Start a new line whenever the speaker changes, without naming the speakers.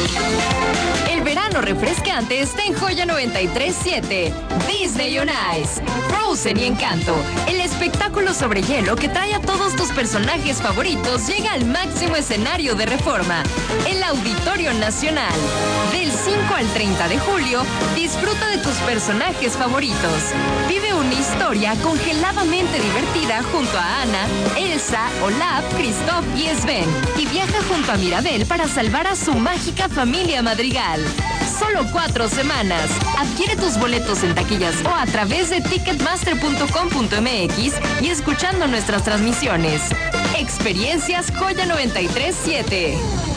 El verano refrescante está en Joya 93.7. Disney on Ice, Frozen y Encanto. El espectáculo sobre hielo que trae a todos tus personajes favoritos llega al máximo escenario de Reforma, el Auditorio Nacional. Del 5 al 30 de julio, disfruta de tus personajes favoritos. Vive una historia congeladamente divertida junto a Anna, Elsa, Olaf, Kristoff y Sven. Y viaja junto a Mirabel para salvar a su mágica familia Madrigal. Solo 4 semanas. Adquiere tus boletos en taquillas o a través de ticketmaster.com.mx y escuchando nuestras transmisiones. Experiencias Joya 93.7.